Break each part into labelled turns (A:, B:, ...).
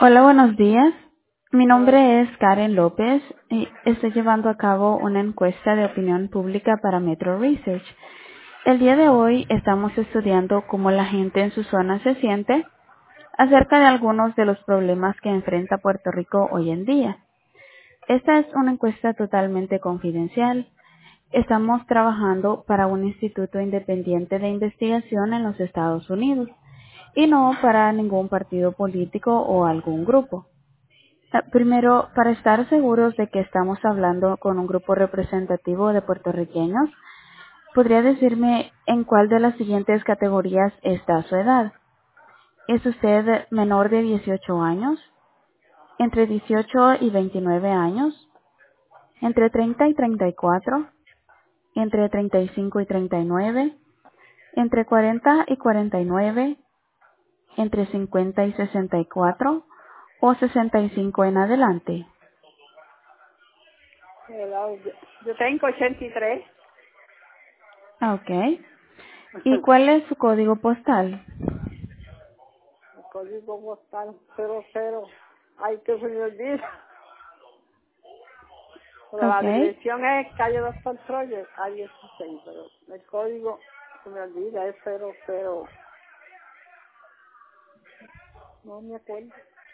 A: Hola, buenos días. Mi
B: Hola.
A: nombre es Karen López y estoy llevando a cabo una encuesta de opinión pública para Metro Research. El día de hoy estamos estudiando cómo la gente en su zona se siente acerca de algunos de los problemas que enfrenta Puerto Rico hoy en día. Esta es una encuesta totalmente confidencial. Estamos trabajando para un instituto independiente de investigación en los Estados Unidos y no para ningún partido político o algún grupo. Primero, para estar seguros de que estamos hablando con un grupo representativo de puertorriqueños, ¿podría decirme en cuál de las siguientes categorías está su edad? ¿Es usted menor de 18 años? ¿Entre 18 y 29 años? ¿Entre 30 y 34? ¿Entre 35 y 39? ¿Entre 40 y 49? ¿Entre 50 y 64? ¿O 65 en adelante?
B: Hello. Yo tengo 83.
A: Ok. ¿Y cuál es su código postal?
B: El código postal 00. Ay, que se me olvida. Pero la
A: Okay,
B: dirección es calle Doctor Troyer, A16, pero el código se me olvida, es 00. No me acuerdo.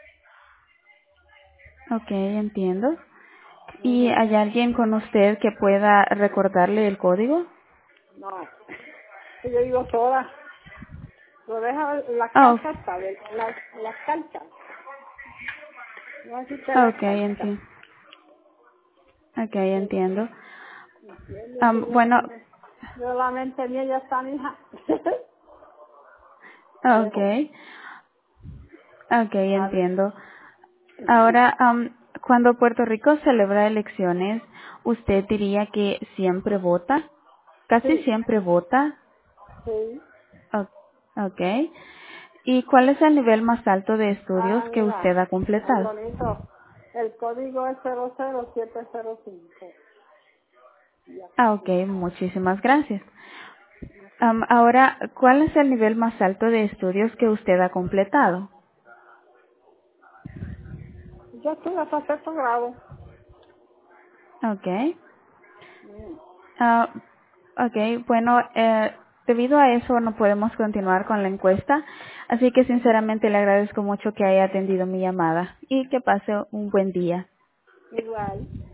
A: okay, entiendo. ¿Y
B: Ujú.
A: hay alguien con usted que pueda recordarle el código?
B: No. Yo digo sola. Lo deja las
A: Oh,
B: cartas, ¿sabes? Las cartas. No existe las
A: okay,
B: cartas.
A: okay,
B: Pero,
A: entiendo.
B: ¿entiendes?
A: Bueno,
B: Yo la mente mía ya está, mija. Lejos.
A: okay, okay,
B: A ver.
A: entiendo. Ahora, cuando Puerto Rico celebra elecciones, ¿usted diría que siempre vota? ¿Casi
B: Sí,
A: siempre vota?
B: sí.
A: Okay. ¿Y cuál es el nivel más alto de estudios
B: Ah,
A: que
B: mira,
A: usted ha
B: ay,
A: completado?
B: bonito. El código es 00705. Ya,
A: Ok, muchísimas gracias. Ahora, ¿cuál es el nivel más alto de estudios que usted ha completado?
B: yo estoy hasta sexto grado.
A: Ok.
B: Mm,
A: Ah, ok, bueno, debido a eso no podemos continuar con la encuesta, así que sinceramente le agradezco mucho que haya atendido mi llamada y que pase un buen día.
B: igual.